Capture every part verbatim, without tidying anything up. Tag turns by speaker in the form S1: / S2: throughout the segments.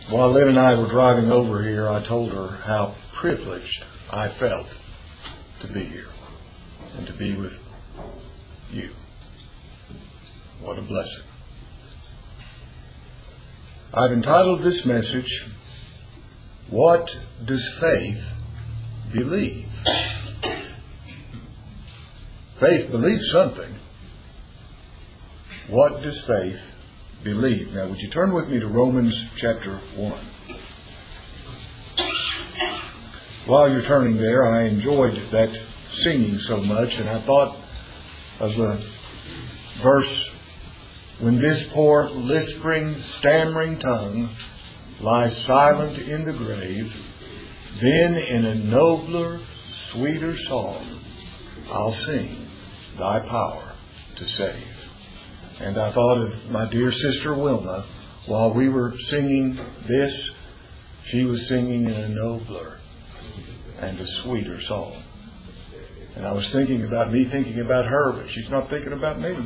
S1: While Lynn and I were driving over here, I told her how privileged I felt to be here and to be with you. What a blessing. I've entitled this message, What Does Faith Believe? Faith believes something. What does faith believe? Now, would you turn with me to Romans chapter one? While you're turning there, I enjoyed that singing so much, and I thought of the verse, when this poor lisping, stammering tongue lies silent in the grave, then in a nobler, sweeter song I'll sing thy power to save. And I thought of my dear sister Wilma. While we were singing this, she was singing in a nobler and a sweeter song. And I was thinking about me thinking about her, but she's not thinking about me.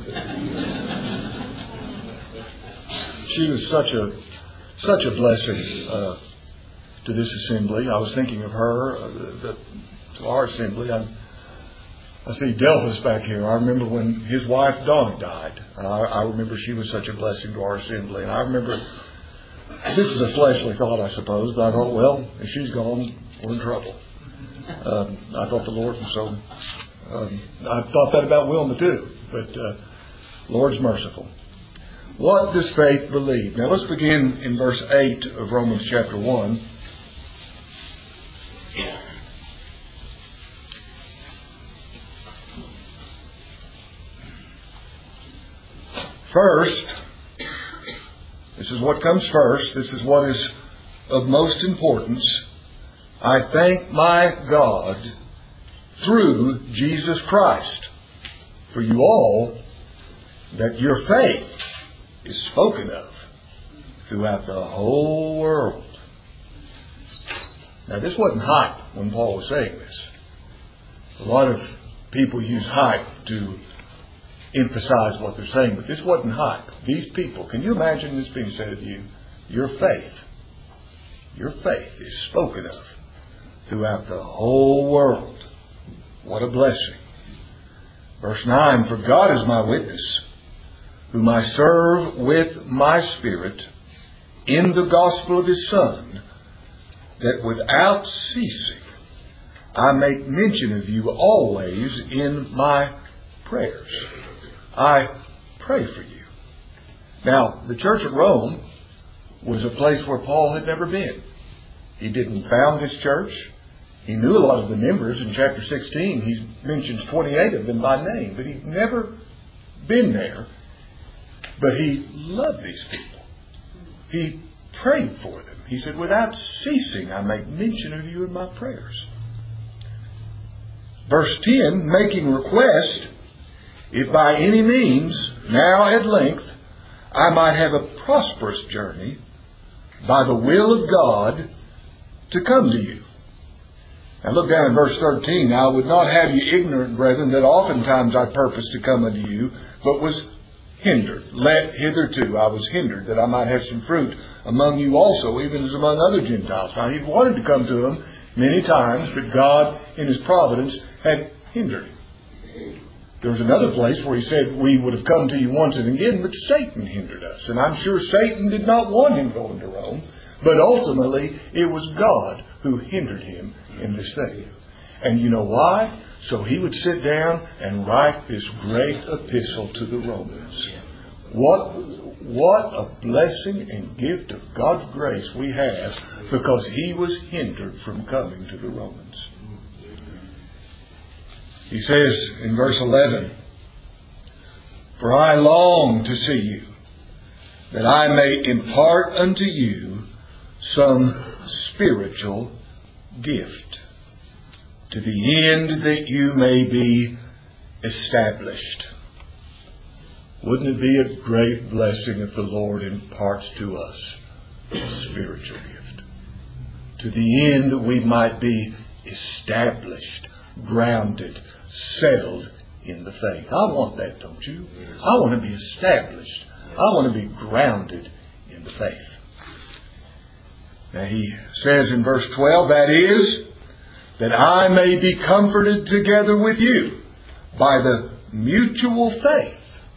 S1: She was such a such a blessing uh, to this assembly. I was thinking of her, uh, the, the, to our assembly. I'm, I see Delphus back here. I remember when his wife Donna died. I, I remember she was such a blessing to our assembly. And I remember, this is a fleshly thought, I suppose, but I thought, well, if she's gone, we're in trouble. Um, I thought the Lord was so... Um, I thought that about Wilma too, but uh, Lord's merciful. What does faith believe? Now let's begin in verse eight of Romans chapter one. First, this is what comes first. This is what is of most importance. I thank my God through Jesus Christ for you all, that your faith is spoken of throughout the whole world. Now, this wasn't hype when Paul was saying this. A lot of people use hype to emphasize what they're saying, but this wasn't hype. These people, can you imagine this being said of you? Your faith, your faith is spoken of throughout the whole world. What a blessing. Verse nine, for God is my witness, whom I serve with my spirit in the gospel of his Son, that without ceasing I make mention of you always in my prayers. I pray for you. Now, the church at Rome was a place where Paul had never been. He didn't found this church. He knew a lot of the members. In chapter sixteen, he mentions twenty-eight of them by name, but he'd never been there. But he loved these people. He prayed for them. He said, without ceasing, I make mention of you in my prayers. Verse ten, making request, if by any means, now at length, I might have a prosperous journey by the will of God to come to you. Now look down in verse thirteen. Now I would not have you ignorant, brethren, that oftentimes I purposed to come unto you, but was hindered. Let hitherto I was hindered, that I might have some fruit among you also, even as among other Gentiles. Now he wanted to come to them many times, but God in his providence had hindered him. There was another place where he said we would have come to you once and again, but Satan hindered us. And I'm sure Satan did not want him going to Rome, but ultimately it was God who hindered him in this thing. And you know why? So he would sit down and write this great epistle to the Romans. What, what a blessing and gift of God's grace we have, because he was hindered from coming to the Romans. He says in verse eleven, for I long to see you, that I may impart unto you some spiritual gift, to the end that you may be established. Wouldn't it be a great blessing if the Lord imparts to us a spiritual gift, to the end that we might be established, grounded, settled in the faith. I want that, don't you? I want to be established. I want to be grounded in the faith. Now he says in verse twelve, that is, that I may be comforted together with you by the mutual faith,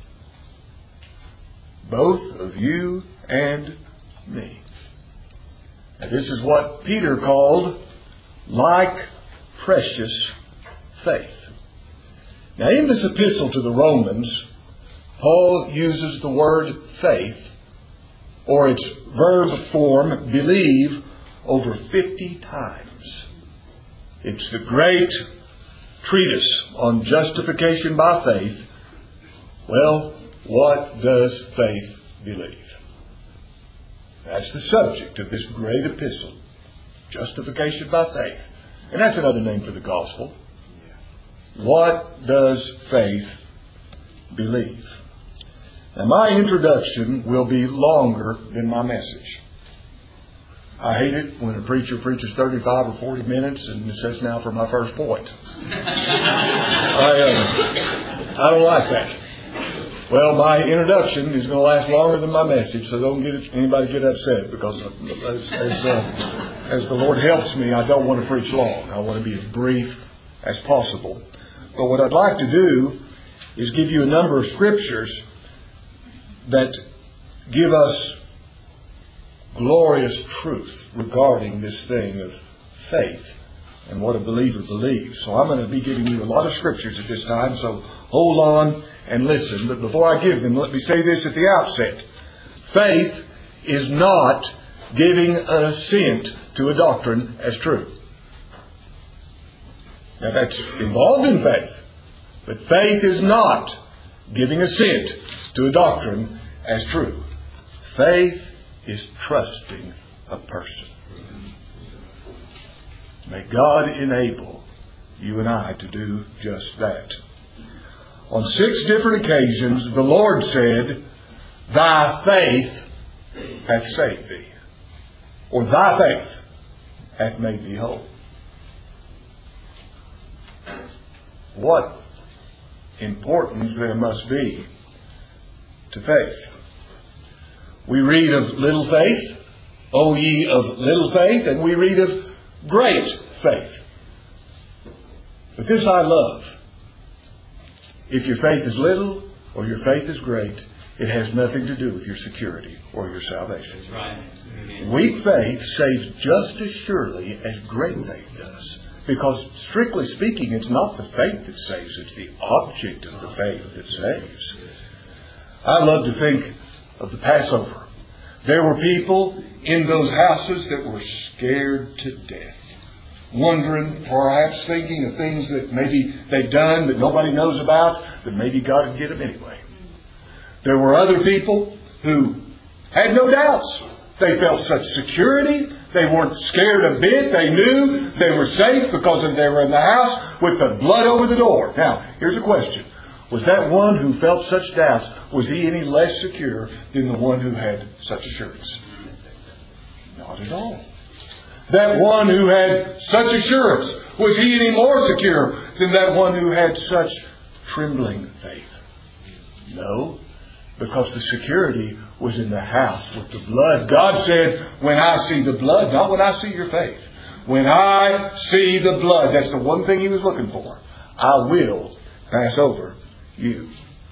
S1: both of you and me. Now this is what Peter called like precious faith. Now in this epistle to the Romans, Paul uses the word faith, or its verb form, believe, over fifty times. It's the great treatise on justification by faith. Well, what does faith believe? That's the subject of this great epistle. Justification by faith. And that's another name for the gospel. What does faith believe? Now my introduction will be longer than my message. I hate it when a preacher preaches thirty-five or forty minutes and it says now for my first point. I, uh, I don't like that. Well, my introduction is going to last longer than my message, so don't get anybody get upset, because as, as, uh, as the Lord helps me, I don't want to preach long. I want to be as brief as possible. But what I'd like to do is give you a number of scriptures that give us glorious truth regarding this thing of faith and what a believer believes. So I'm going to be giving you a lot of scriptures at this time, so hold on and listen. But before I give them, let me say this at the outset. Faith is not giving an assent to a doctrine as true. Now that's involved in faith. But faith is not giving assent to a doctrine as true. Faith is trusting a person. May God enable you and I to do just that. On six different occasions, the Lord said, thy faith hath saved thee. Or thy faith hath made thee whole. What importance there must be to faith. We read of little faith, O ye of little faith, and we read of great faith. But this I love. If your faith is little or your faith is great, it has nothing to do with your security or your salvation.
S2: That's right.
S1: Weak faith saves just as surely as great faith does. Because strictly speaking, it's not the faith that saves, it's the object of the faith that saves. I love to think of the Passover. There were people in those houses that were scared to death. Wondering, perhaps thinking of things that maybe they've done that nobody knows about, that maybe God would get them anyway. There were other people who had no doubts. They felt such security. They weren't scared a bit. They knew they were safe because they were in the house with the blood over the door. Now, here's a question. Was that one who felt such doubts, was he any less secure than the one who had such assurance? Not at all. That one who had such assurance, was he any more secure than that one who had such trembling faith? No, because the security was in the house with the blood. God said, when I see the blood, not when I see your faith. When I see the blood, that's the one thing he was looking for. I will pass over you.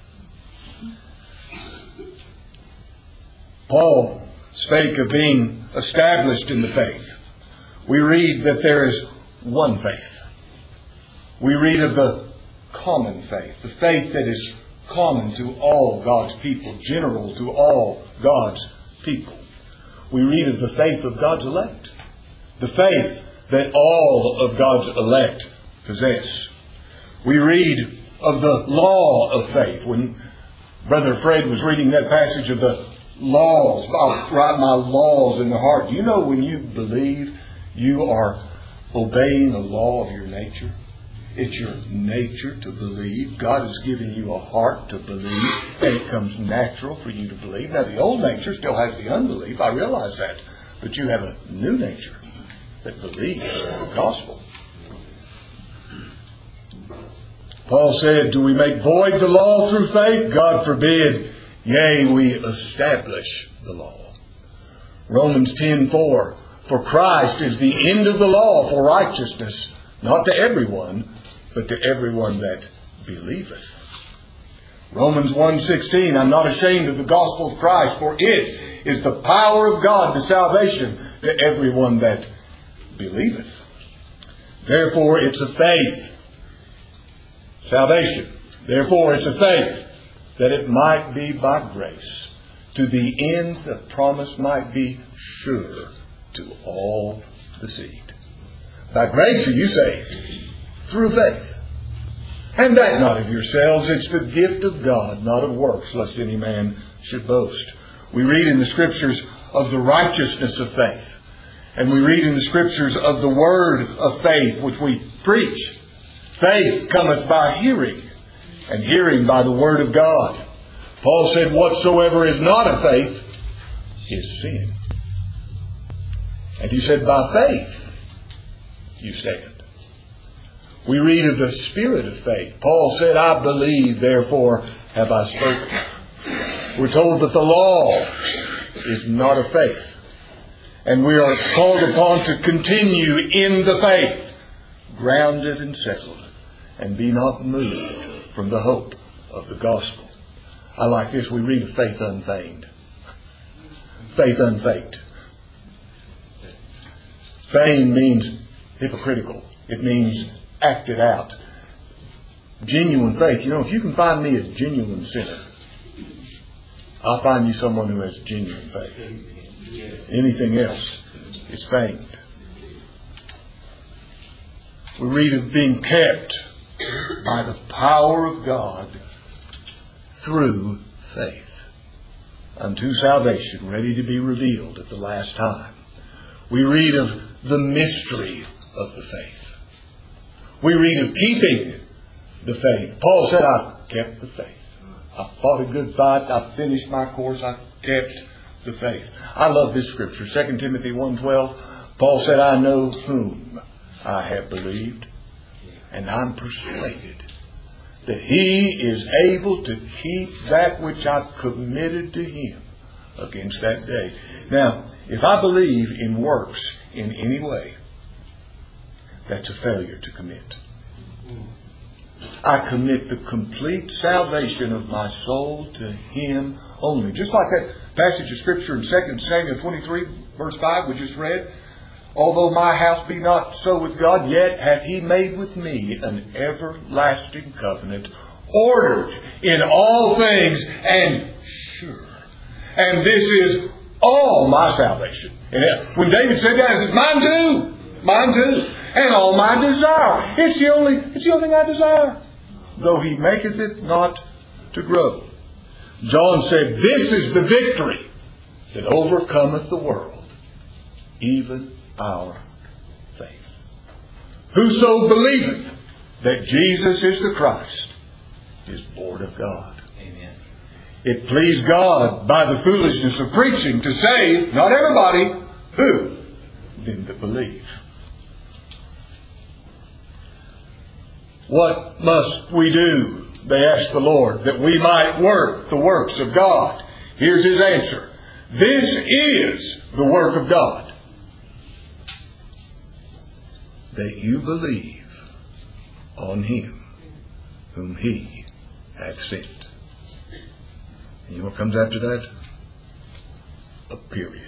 S1: Paul spake of being established in the faith. We read that there is one faith. We read of the common faith, the faith that is common to all God's people, general to all God's people. We read of the faith of God's elect, the faith that all of God's elect possess. We read of the law of faith. When Brother Fred was reading that passage of the laws, I'll write my laws in the heart. Do you know when you believe, you are obeying the law of your nature? It's your nature to believe. God has given you a heart to believe, and it comes natural for you to believe. Now, the old nature still has the unbelief. I realize that. But you have a new nature that believes the gospel. Paul said, do we make void the law through faith? God forbid. Yea, we establish the law. Romans ten four. For Christ is the end of the law for righteousness, not to everyone, but to everyone that believeth. Romans one sixteen, I'm not ashamed of the gospel of Christ, for it is the power of God to salvation to everyone that believeth. Therefore, it's a faith. Salvation. Therefore, it's a faith that it might be by grace, to the end the promise might be sure to all the seed. By grace are you saved, through faith. And that not of yourselves, it's the gift of God, not of works, lest any man should boast. We read in the Scriptures of the righteousness of faith. And we read in the Scriptures of the word of faith, which we preach. Faith cometh by hearing, and hearing by the word of God. Paul said, whatsoever is not of faith is sin. And he said, by faith you stand. We read of the spirit of faith. Paul said, I believe, therefore have I spoken. We're told that the law is not of faith. And we are called upon to continue in the faith, grounded and settled, and be not moved from the hope of the gospel. I like this. We read of faith unfeigned. Faith unfaked. Feigned means hypocritical. It means acted out. Genuine faith. You know, if you can find me a genuine sinner, I'll find you someone who has genuine faith. Anything else is feigned. We read of being kept by the power of God through faith unto salvation, ready to be revealed at the last time. We read of the mystery of the faith. We read of keeping the faith. Paul said, I've kept the faith. I've fought a good fight. I've finished my course. I've kept the faith. I love this scripture. Second Timothy one twelve. Paul said, I know whom I have believed, and I'm persuaded that He is able to keep that which I've committed to Him against that day. Now, if I believe in works in any way, that's a failure to commit. I commit the complete salvation of my soul to Him only. Just like that passage of Scripture in Second Samuel twenty-three, verse five we just read. Although my house be not so with God, yet hath He made with me an everlasting covenant, ordered in all things and sure. And this is all my salvation. And when David said that, he said, mine too. Mine too. And all my desire. It's the only, it's the only thing I desire. Though He maketh it not to grow. John said, this is the victory that overcometh the world, even our faith. Whoso believeth that Jesus is the Christ is born of God. Amen. It pleased God by the foolishness of preaching to save, not everybody, who? Them that believe. What must we do? They asked the Lord, that we might work the works of God. Here's His answer. This is the work of God, that you believe on Him whom He hath sent. And you know what comes after that? A period.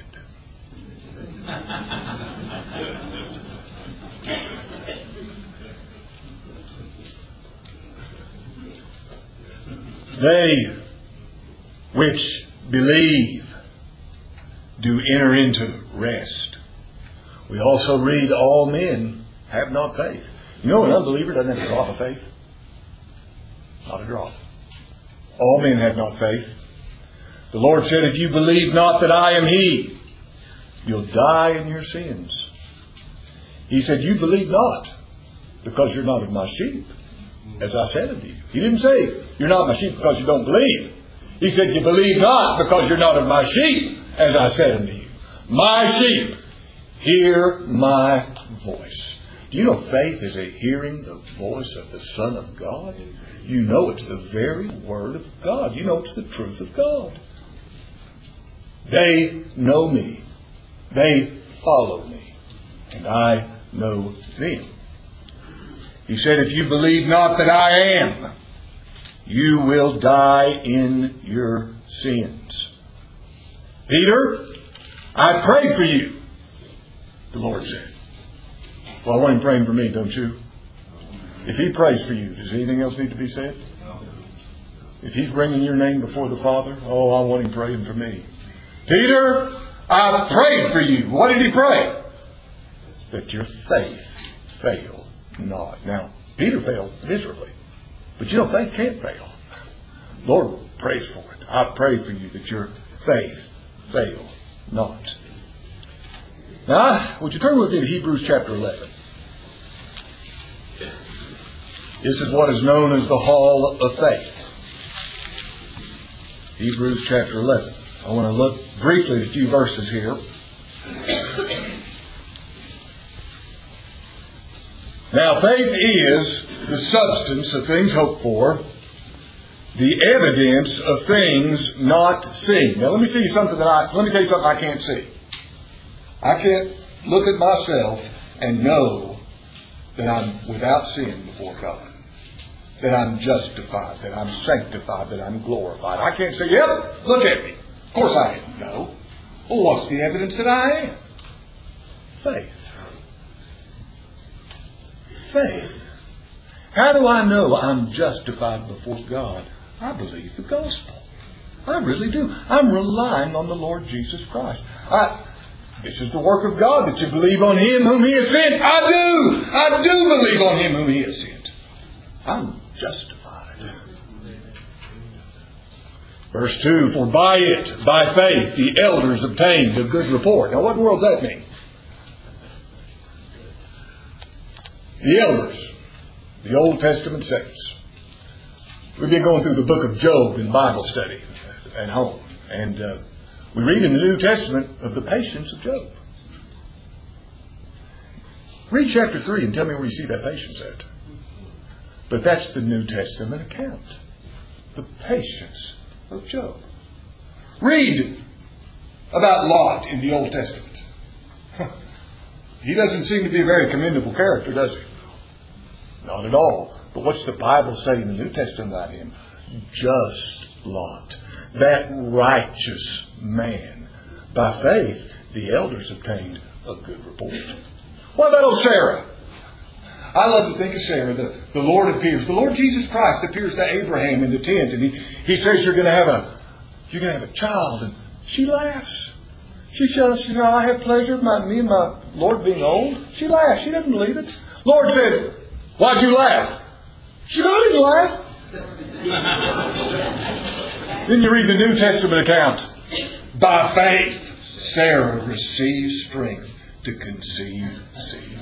S1: They which believe do enter into rest. We also read all men have not faith. You know, an unbeliever doesn't have a drop of faith. Not a drop. All men have not faith. The Lord said, if you believe not that I am He, you'll die in your sins. He said, you believe not because you're not of my sheep, as I said unto you. He didn't say, you're not my sheep because you don't believe. He said, you believe not because you're not of my sheep, as I said unto you. My sheep hear my voice. Do you know faith is a hearing the voice of the Son of God? You know it's the very Word of God. You know it's the truth of God. They know me. They follow me, and I know them. He said, if you believe not that I am, you will die in your sins. Peter, I prayed for you, the Lord said. Well, I want him praying for me, don't you? If he prays for you, does anything else need to be said? If he's bringing your name before the Father, oh, I want him praying for me. Peter, I prayed for you. What did he pray? That your faith fail not. Now, Peter failed miserably. But you know, faith can't fail. Lord prays for it. I pray for you that your faith fail not. Now, would you turn with me to Hebrews chapter eleven? This is what is known as the Hall of Faith. Hebrews chapter eleven. I want to look briefly at a few verses here. Now, faith is the substance of things hoped for, the evidence of things not seen. Now, let me see something that I let me tell you something I can't see. I can't look at myself and know that I'm without sin before God, that I'm justified, that I'm sanctified, that I'm glorified. I can't say, "Yep, look at me." Of course, I am. No. Well, what's the evidence that I am? Faith. Faith. How do I know I'm justified before God? I believe the gospel. I really do. I'm relying on the Lord Jesus Christ. I, this is the work of God, that you believe on Him whom He has sent. I do. I do believe on Him whom He has sent. I'm justified. Verse two, for by it, by faith, the elders obtained a good report. Now, what in the world does that mean? The elders, the Old Testament saints. We've been going through the book of Job in Bible study at home. And uh, we read in the New Testament of the patience of Job. Read chapter three and tell me where you see that patience at. But that's the New Testament account. The patience of Job. Read about Lot in the Old Testament. He doesn't seem to be a very commendable character, does he? Not at all. But what's the Bible say in the New Testament about him? Just Lot. That righteous man. By faith, the elders obtained a good report. What about old Sarah? I love to think of Sarah. The, the Lord appears. The Lord Jesus Christ appears to Abraham in the tent. And he, he says, you're going to have a you're going to have a child. And she laughs. She says, you know, I have pleasure in my, me and my Lord being old. She laughs. She doesn't believe it. Lord said, why'd you laugh? She didn't laugh. Then you read the New Testament account. By faith, Sarah received strength to conceive seed.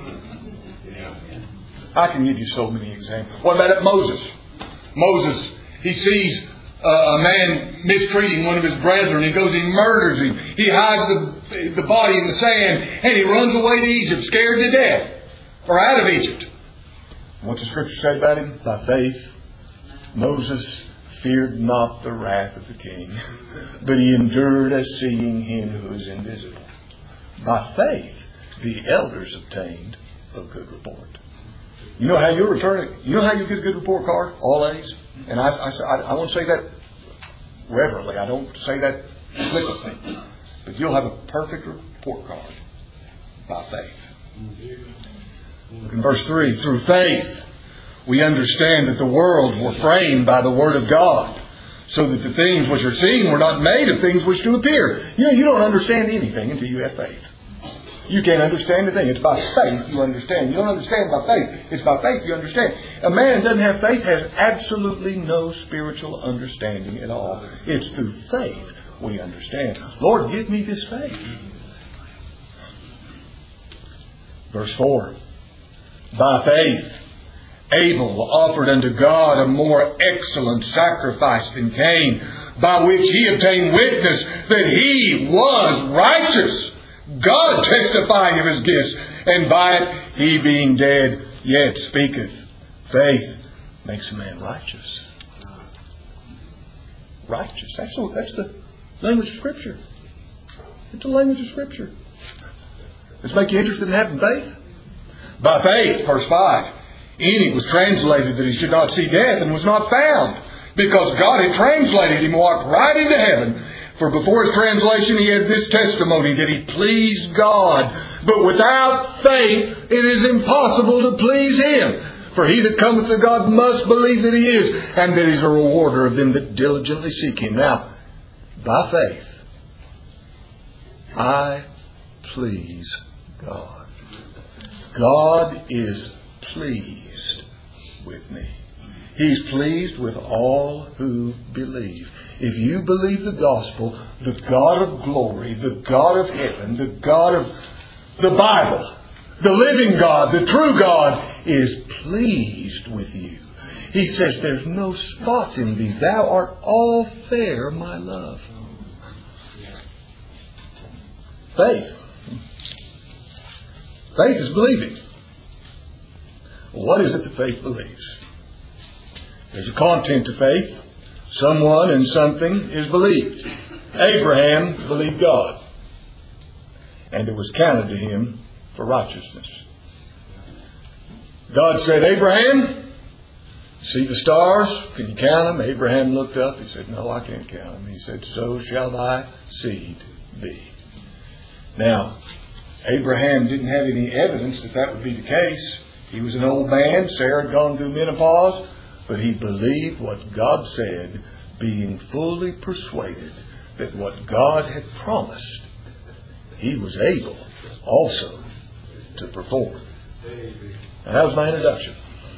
S1: I can give you so many examples. What about Moses? Moses, he sees uh, a man mistreating one of his brethren. He goes, he murders him. He hides the, the body in the sand, and he runs away to Egypt, scared to death, or out of Egypt. What's the Scripture say about him? By faith, Moses feared not the wrath of the king, but he endured as seeing Him who is invisible. By faith, the elders obtained a good report. You know how you return it? You know how you get a good report card? All A's. And I, I, I want to say that reverently. I don't say that flippantly. But you'll have a perfect report card by faith. Look in verse three. Through faith, we understand that the worlds were framed by the Word of God, so that the things which are seen were not made of things which do appear. You know, you don't understand anything until you have faith. You can't understand a thing. It's by faith you understand. You don't understand by faith. It's by faith you understand. A man who doesn't have faith has absolutely no spiritual understanding at all. It's through faith we understand. Lord, give me this faith. Verse four. By faith, Abel offered unto God a more excellent sacrifice than Cain, by which he obtained witness that he was righteous, God testifying of His gifts, and by it he being dead yet speaketh. Faith makes a man righteous. Righteous. That's the, that's the language of Scripture. It's the language of Scripture. Let's make you interested in having faith. By faith, verse five, Enoch was translated that he should not see death and was not found, because God had translated him, walked right into heaven. For before his translation he had this testimony, that he pleased God. But without faith it is impossible to please Him. For he that cometh to God must believe that He is, and that He is a rewarder of them that diligently seek Him. Now, by faith, I please God. God is pleased with me. He's pleased with all who believe. If you believe the gospel, the God of glory, the God of heaven, the God of the Bible, the living God, the true God, is pleased with you. He says, there's no spot in thee. Thou art all fair, my love. Faith. Faith is believing. What is it that faith believes? There's a content to faith. Someone and something is believed. Abraham believed God, and it was counted to him for righteousness. God said, Abraham, see the stars? Can you count them? Abraham looked up. He said, no, I can't count them. He said, so shall thy seed be. Now, Abraham didn't have any evidence that that would be the case. He was an old man. Sarah had gone through menopause. But he believed what God said, being fully persuaded that what God had promised, He was able also to perform. And that was my introduction.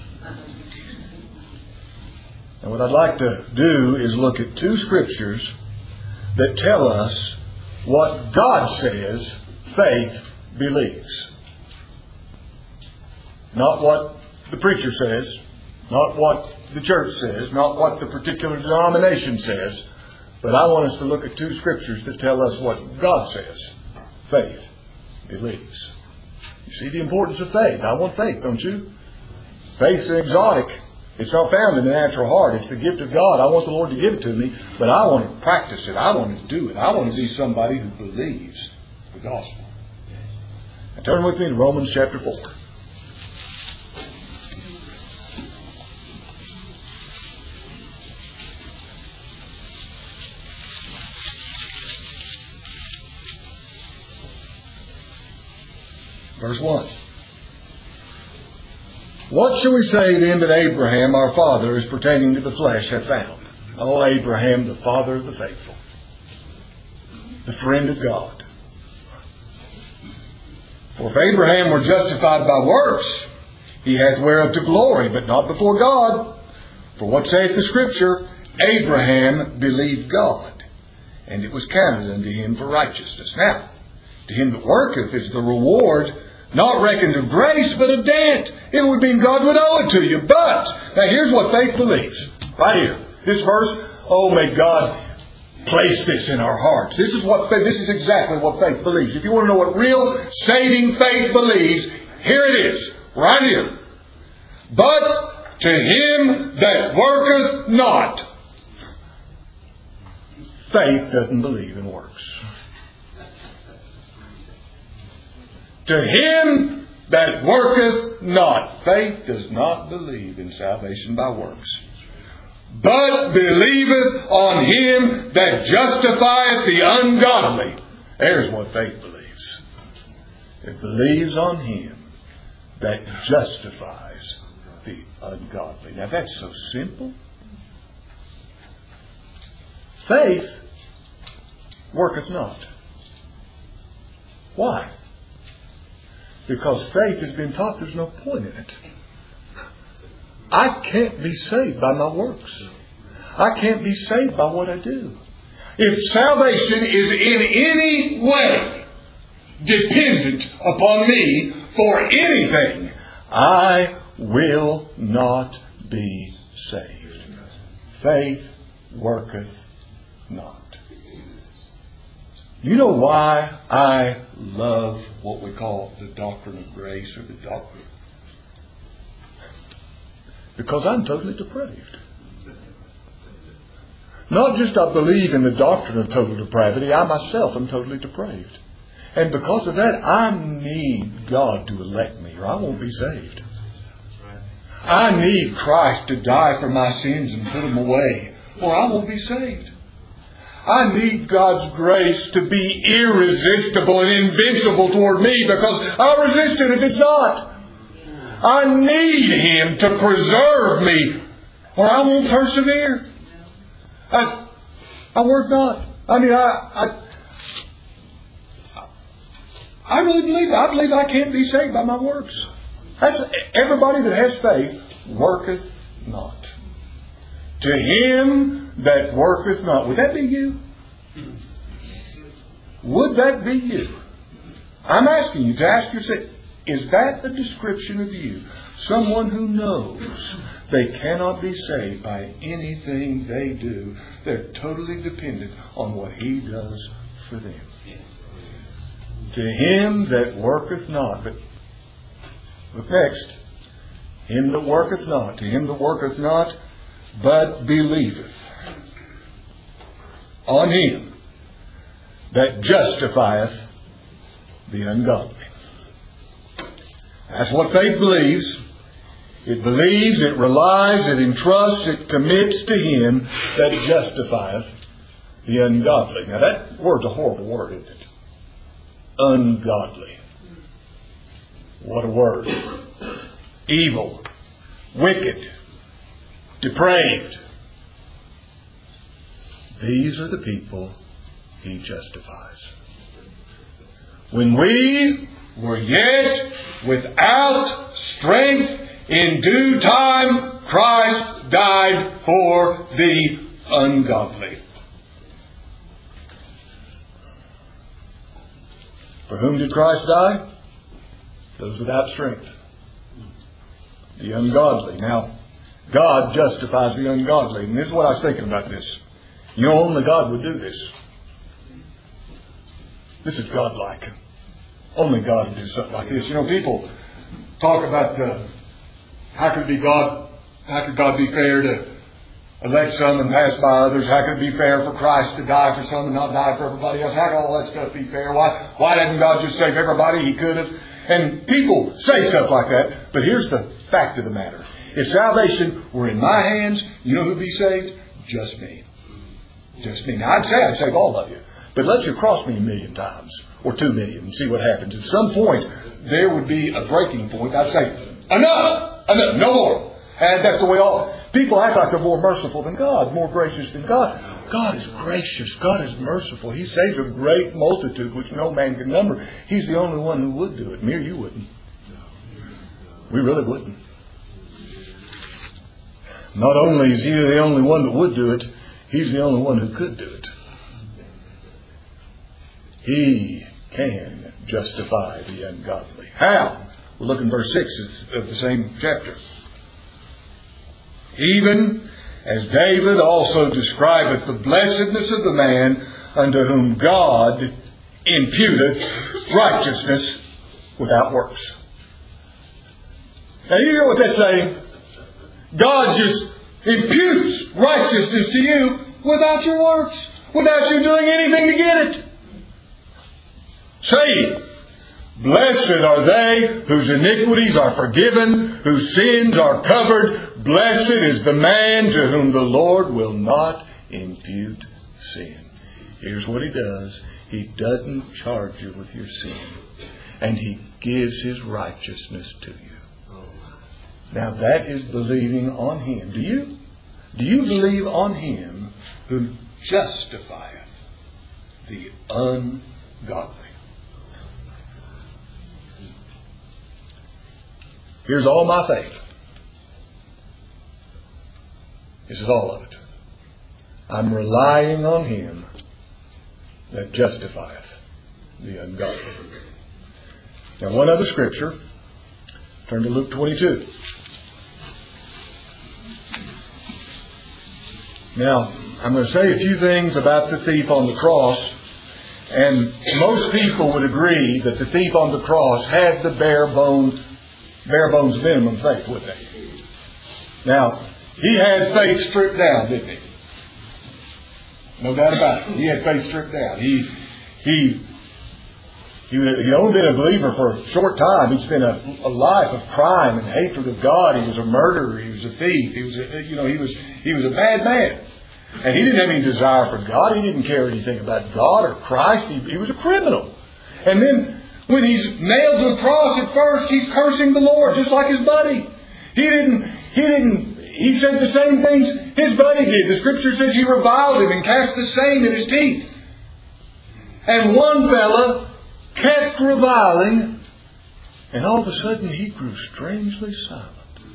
S1: And what I'd like to do is look at two scriptures that tell us what God says faith believes. Not what the preacher says, not what the church says, not what the particular denomination says, but I want us to look at two scriptures that tell us what God says faith believes. You see the importance of faith. I want faith, don't you? Faith's exotic. It's not found in the natural heart. It's the gift of God. I want the Lord to give it to me, but I want to practice it. I want to do it. I want to be somebody who believes the gospel. Now turn with me to Romans chapter four. Verse one. What shall we say then that Abraham, our father, as pertaining to the flesh, hath found? O Abraham, the father of the faithful, the friend of God. For if Abraham were justified by works, he hath whereof to glory, but not before God. For what saith the Scripture? Abraham believed God, and it was counted unto him for righteousness. Now, to him that worketh is the reward, not reckoned of grace, but of debt. It would mean God would owe it to you. But, now here's what faith believes. Right here. This verse, oh, may God place this in our hearts. This is what faith, this is exactly what faith believes. If you want to know what real saving faith believes, here it is. Right here. But to him that worketh not. Faith doesn't believe in works. To him that worketh not. Faith does not believe in salvation by works, but believeth on him that justifieth the ungodly. There's what faith believes. It believes on him that justifies the ungodly. Now that's so simple. Faith worketh not. Why? Because faith has been taught there's no point in it. I can't be saved by my works. I can't be saved by what I do. If salvation is in any way dependent upon me for anything, I will not be saved. Faith worketh not. You know why I love what we call the doctrine of grace or the doctrine? Because I'm totally depraved. Not just I believe in the doctrine of total depravity, I myself am totally depraved. And because of that, I need God to elect me, or I won't be saved. I need Christ to die for my sins and put them away, or I won't be saved. I need God's grace to be irresistible and invincible toward me, because I'll resist it if it's not. I need Him to preserve me, or I won't persevere. I, I work not. I mean, I, I, I really believe, I believe I can't be saved by my works. That's, everybody that has faith worketh not. To him that worketh not. Would that be you? Would that be you? I'm asking you to ask yourself, is that the description of you? Someone who knows they cannot be saved by anything they do. They're totally dependent on what He does for them. To him that worketh not. But look next. Him that worketh not. To him that worketh not, but believeth on Him that justifieth the ungodly. That's what faith believes. It believes, it relies, it entrusts, it commits to Him that justifieth the ungodly. Now that word's a horrible word, isn't it? Ungodly. What a word. Evil, wicked, depraved. These are the people He justifies. When we were yet without strength, in due time Christ died for the ungodly. For whom did Christ die? Those without strength. The ungodly. Now, God justifies the ungodly. And this is what I was thinking about this. You know, only God would do this. This is God-like. Only God would do something like this. You know, people talk about uh, how could it be God, how could God be fair to elect some and pass by others? How could it be fair for Christ to die for some and not die for everybody else? How could all that stuff be fair? Why, why didn't God just save everybody? He could have. And people say stuff like that. But here's the fact of the matter. If salvation were in my hands, you know who'd be saved? Just me. Just me. Now, I'd say I'd save all of you. But let you cross me a million times. Or two million and see what happens. At some point, there would be a breaking point. I'd say, enough! Enough! No more! And that's the way all... People act like they're more merciful than God. More gracious than God. God is gracious. God is merciful. He saves a great multitude which no man can number. He's the only one who would do it. Me or you wouldn't. We really wouldn't. Not only is He the only one that would do it, He's the only one who could do it. He can justify the ungodly. How? We'll look in verse six of the same chapter. Even as David also describeth the blessedness of the man unto whom God imputeth righteousness without works. Now you hear what that's saying? God just imputes righteousness to you without your works, without you doing anything to get it. Saying, blessed are they whose iniquities are forgiven, whose sins are covered. Blessed is the man to whom the Lord will not impute sin. Here's what He does. He doesn't charge you with your sin. And He gives His righteousness to you. Now that is believing on Him. Do you? Do you believe on Him who justifieth the ungodly? Here's all my faith. This is all of it. I'm relying on Him that justifieth the ungodly. Now, one other scripture. Turn to Luke twenty-two. Now, I'm going to say a few things about the thief on the cross. And most people would agree that the thief on the cross had the bare bones bare bones minimum faith, wouldn't they? Now, he had faith stripped down, didn't he? No doubt about it. He had faith stripped down. He he He had only been a believer for a short time. He'd spent a, a life of crime and hatred of God. He was a murderer. He was a thief. He was, a, you know, he was he was a bad man, and he didn't have any desire for God. He didn't care anything about God or Christ. He, he was a criminal. And then when he's nailed to the cross, at first he's cursing the Lord, just like his buddy. He didn't. He didn't. He said the same things his buddy did. The Scripture says he reviled him and cast the same in his teeth. And one fella kept reviling, and all of a sudden he grew strangely silent.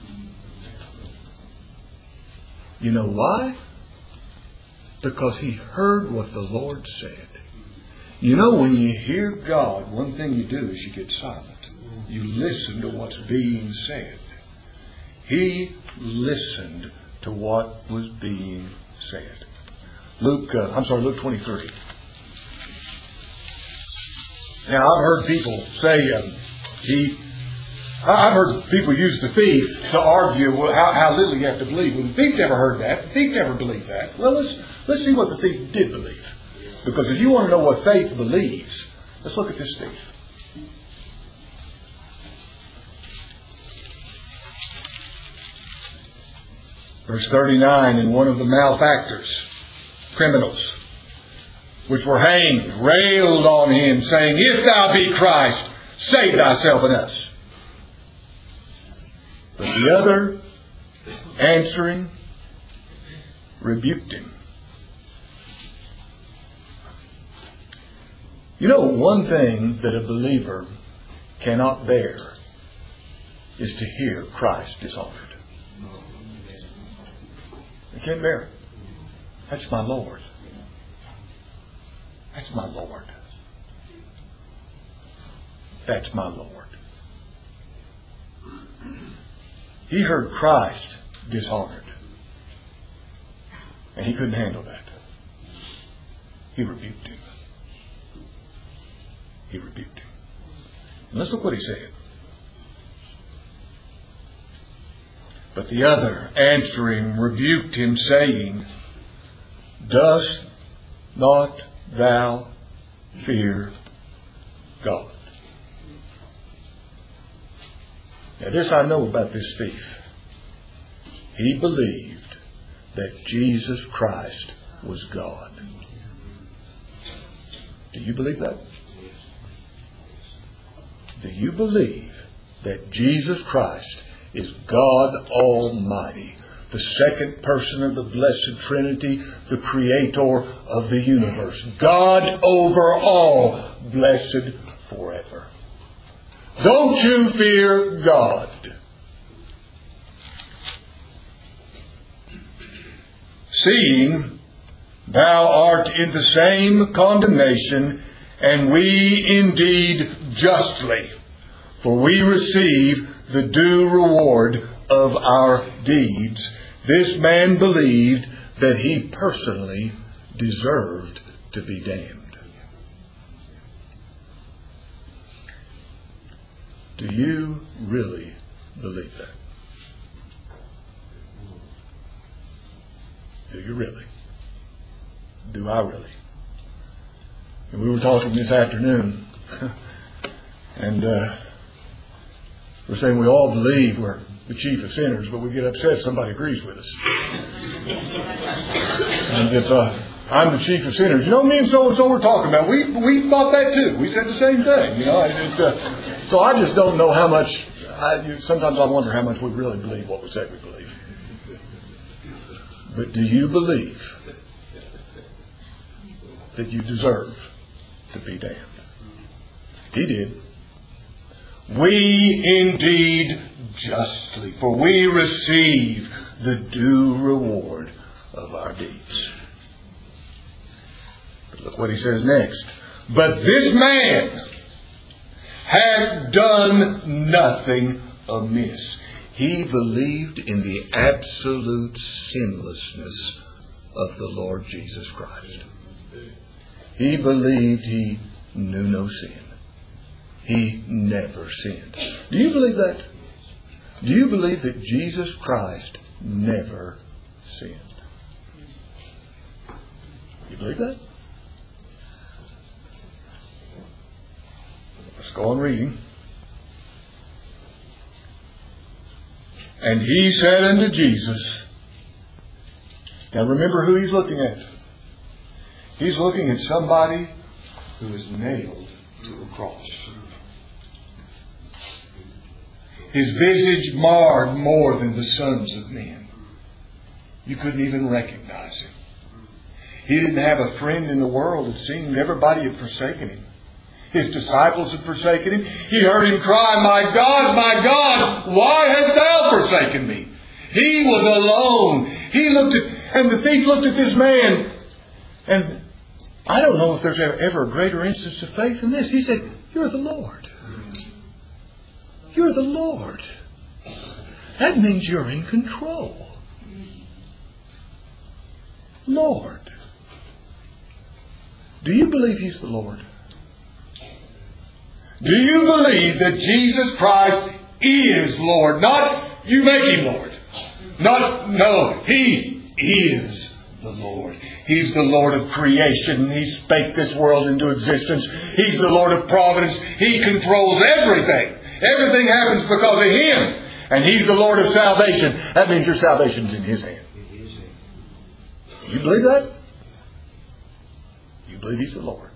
S1: You know why? Because he heard what the Lord said. You know, when you hear God, one thing you do is you get silent. You listen to what's being said. He listened to what was being said. Luke, uh, I'm sorry, Luke twenty-three. Now, I've heard people say, um, he, I've heard people use the thief to argue how, how little you have to believe. Well, the thief never heard that. The thief never believed that. Well, let's, let's see what the thief did believe. Because if you want to know what faith believes, let's look at this thief. Verse thirty-nine, and one of the malefactors, criminals, which were hanged, railed on him, saying, If thou be Christ, save thyself and us. But the other, answering, rebuked him. You know, one thing that a believer cannot bear is to hear Christ dishonored. They can't bear it. That's my Lord. That's my Lord. That's my Lord. He heard Christ dishonored. And he couldn't handle that. He rebuked him. He rebuked him. And let's look what he said. But the other, answering, rebuked him, saying, Dost not thou fear God? Now, this I know about this thief. He believed that Jesus Christ was God. Do you believe that? Do you believe that Jesus Christ is God Almighty, the second person of the Blessed Trinity, the Creator of the universe, God over all, blessed forever? Don't you fear God? Seeing thou art in the same condemnation, and we indeed justly, for we receive the due reward of our deeds. This man believed that he personally deserved to be damned. Do you really believe that? Do you really? Do I really? And we were talking this afternoon, and uh, we're saying we all believe we're the chief of sinners, but we get upset if somebody agrees with us. And if uh, I'm the chief of sinners, you know, me and so and so were talking about. We we thought that too. We said the same thing. You know, it, uh, so I just don't know how much. I, sometimes I wonder how much we really believe what we say we believe. But do you believe that you deserve to be damned? He did. We indeed justly, for we receive the due reward of our deeds. But look what he says next. But this man hath done nothing amiss. He believed in the absolute sinlessness of the Lord Jesus Christ. He believed he knew no sin. He never sinned. Do you believe that? Do you believe that Jesus Christ never sinned? You believe that? Let's go on reading. And he said unto Jesus, now remember who he's looking at. He's looking at somebody who is nailed to a cross. His visage marred more than the sons of men. You couldn't even recognize him. He didn't have a friend in the world, it seemed. Everybody had forsaken him. His disciples had forsaken him. He heard him cry, my God, my God, why hast thou forsaken me? He was alone. He looked at, and the thief looked at this man. And I don't know if there's ever, ever a greater instance of faith than this. He said, you're the Lord. You're the Lord. That means you're in control. Lord. Do you believe He's the Lord? Do you believe that Jesus Christ is Lord? Not you make Him Lord. Not, no, He is the Lord. He's the Lord of creation. He spake this world into existence. He's the Lord of providence. He controls everything. Everything happens because of Him. And He's the Lord of salvation. That means your salvation's in His hand. You believe that? You believe He's the Lord.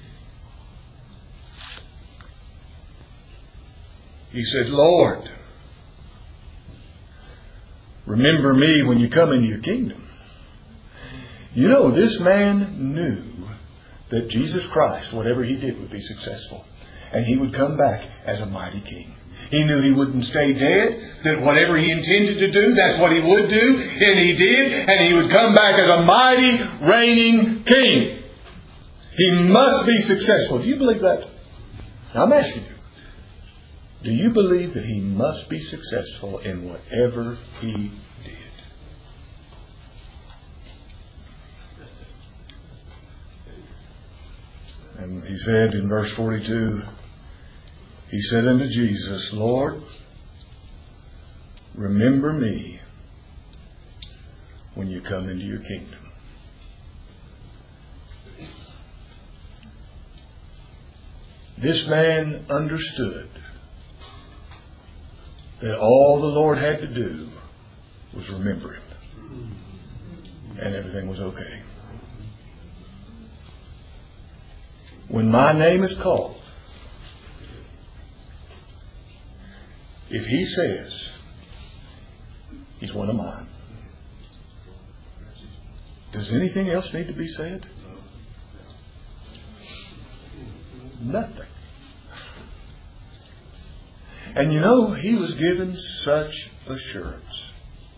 S1: He said, Lord, remember me when you come into your kingdom. You know, this man knew that Jesus Christ, whatever He did, would be successful. And He would come back as a mighty king. He knew He wouldn't stay dead, that whatever He intended to do, that's what He would do. And He did. And He would come back as a mighty, reigning king. He must be successful. Do you believe that? Now I'm asking you. Do you believe that He must be successful in whatever He did? And He said in verse forty-two, He said unto Jesus, Lord, remember me when you come into your kingdom. This man understood that all the Lord had to do was remember Him. And everything was okay. When my name is called, if He says He's one of mine, does anything else need to be said? Nothing. And you know, he was given such assurance.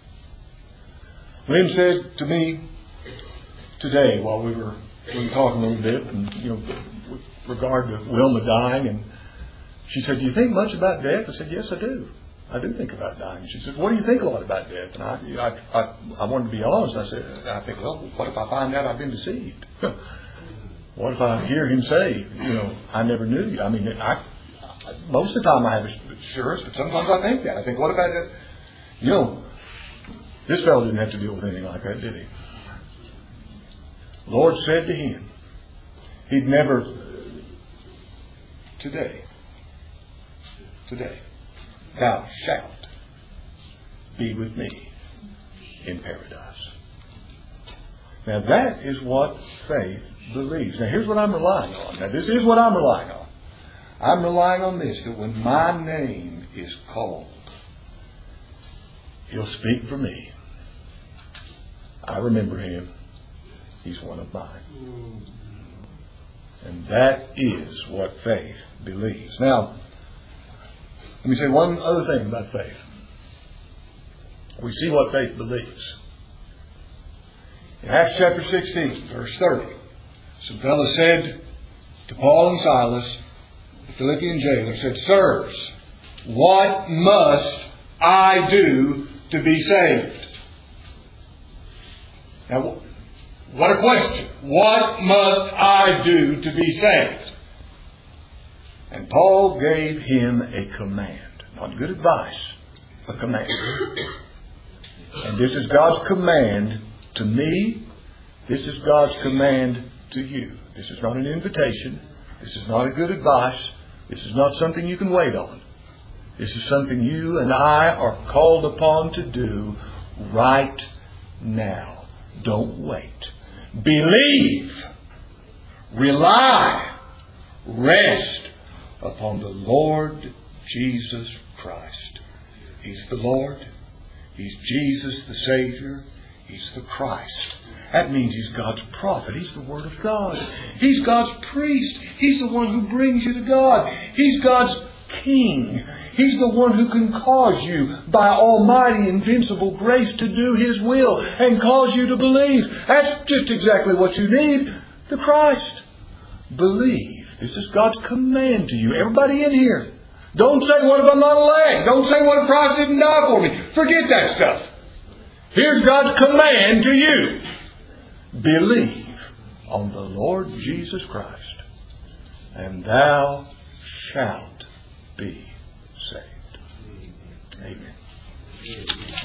S1: Lynn said to me today while we were, we were talking a little bit, and you know, with regard to Wilma dying, and she said, "Do you think much about death?" I said, "Yes, I do. I do think about dying." She said, "What do you think a lot about death?" And I, I, I, I wanted to be honest. I said, "I think, well, what if I find out I've been deceived? What if I hear him say, you know, I never knew you?" I mean, I, most of the time I have assurance, but sometimes I think that. I think, what about that? You know, this fellow didn't have to deal with anything like that, did he? The Lord said to him, he'd never, today, today, thou shalt be with me in paradise. Now that is what faith believes. Now here's what I'm relying on. Now this is what I'm relying on. I'm relying on this, that when my name is called, He'll speak for me. I remember Him. He's one of mine. And that is what faith believes. Now, let me say one other thing about faith. We see what faith believes. In Acts chapter sixteen, verse thirty, some fellow said to Paul and Silas, the Philippian jailer, said, "Sirs, what must I do to be saved?" Now, what a question. What must I do to be saved? And Paul gave him a command. Not good advice, a command. And this is God's command to me. This is God's command to you. This is not an invitation. This is not a good advice. This is not something you can wait on. This is something you and I are called upon to do right now. Don't wait. Believe. Rely. Rest upon the Lord Jesus Christ. He's the Lord. He's Jesus the Savior. He's the Christ. That means He's God's prophet. He's the Word of God. He's God's priest. He's the one who brings you to God. He's God's King. He's the one who can cause you by almighty invincible grace to do His will and cause you to believe. That's just exactly what you need. The Christ. Believe. This is God's command to you. Everybody in here. Don't say, what if I'm not elect? Don't say, what if Christ didn't die for me? Forget that stuff. Here's God's command to you. Believe on the Lord Jesus Christ, and thou shalt be saved. Amen.